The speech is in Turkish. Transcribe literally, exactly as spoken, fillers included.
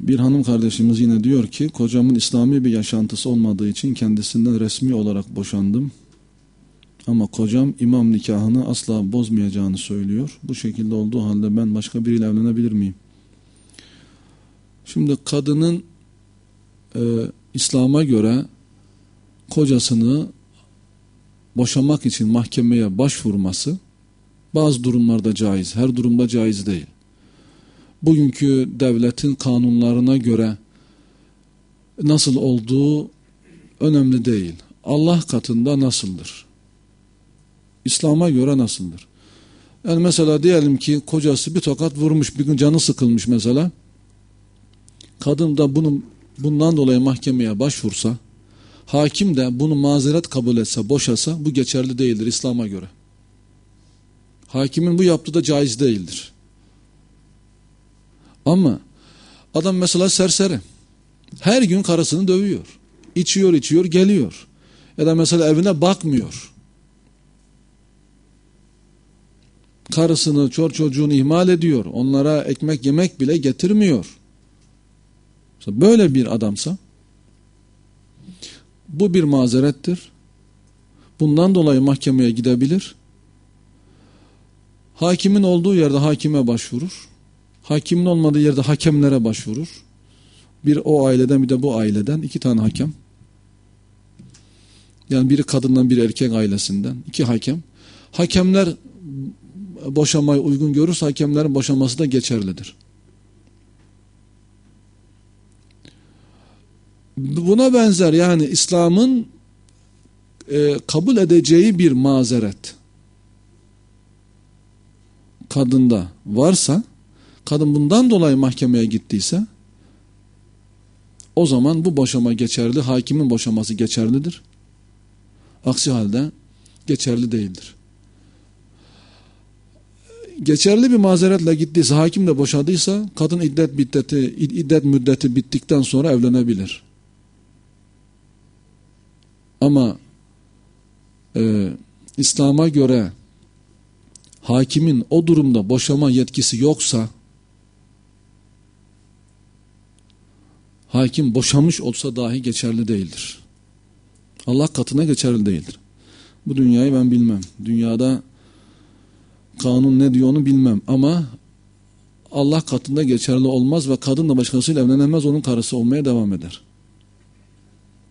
Bir hanım kardeşimiz yine diyor ki, kocamın İslami bir yaşantısı olmadığı için kendisinden resmi olarak boşandım. Ama kocam imam nikahını asla bozmayacağını söylüyor. Bu şekilde olduğu halde ben başka biriyle evlenebilir miyim? Şimdi kadının e, İslam'a göre kocasını boşamak için mahkemeye başvurması bazı durumlarda caiz, her durumda caiz değil. Bugünkü devletin kanunlarına göre nasıl olduğu önemli değil. Allah katında nasıldır? İslam'a göre nasıldır? Yani mesela diyelim ki kocası bir tokat vurmuş, bir gün canı sıkılmış mesela. Kadın da bunun, bundan dolayı mahkemeye başvursa, hakim de bunu mazeret kabul etse, boşasa, bu geçerli değildir İslam'a göre. Hakimin bu yaptığı da caiz değildir. Ama adam mesela serseri. Her gün karısını dövüyor. İçiyor içiyor geliyor. Ya da mesela evine bakmıyor. Karısını, çor çocuğunu ihmal ediyor. Onlara ekmek yemek bile getirmiyor. Böyle bir adamsa bu bir mazerettir. Bundan dolayı mahkemeye gidebilir. Hakimin olduğu yerde hakime başvurur. Hakimin olmadığı yerde hakemlere başvurur. Bir o aileden bir de bu aileden iki tane hakem. Yani biri kadından biri erkek ailesinden iki hakem. Hakemler boşamayı uygun görürse hakemlerin boşaması da geçerlidir. Buna benzer yani İslam'ın e, kabul edeceği bir mazeret kadında varsa, kadın bundan dolayı mahkemeye gittiyse, o zaman bu boşama geçerli, hakimin boşaması geçerlidir. Aksi halde geçerli değildir. Geçerli bir mazeretle gittiyse, hakim de boşadıysa, kadın iddet müddeti, iddet müddeti bittikten sonra evlenebilir. Ama e, İslam'a göre hakimin o durumda boşama yetkisi yoksa, hakim boşamış olsa dahi geçerli değildir. Allah katına geçerli değildir. Bu dünyayı ben bilmem. Dünyada kanun ne diyor onu bilmem. Ama Allah katında geçerli olmaz ve kadın da başkasıyla evlenemez, onun karısı olmaya devam eder.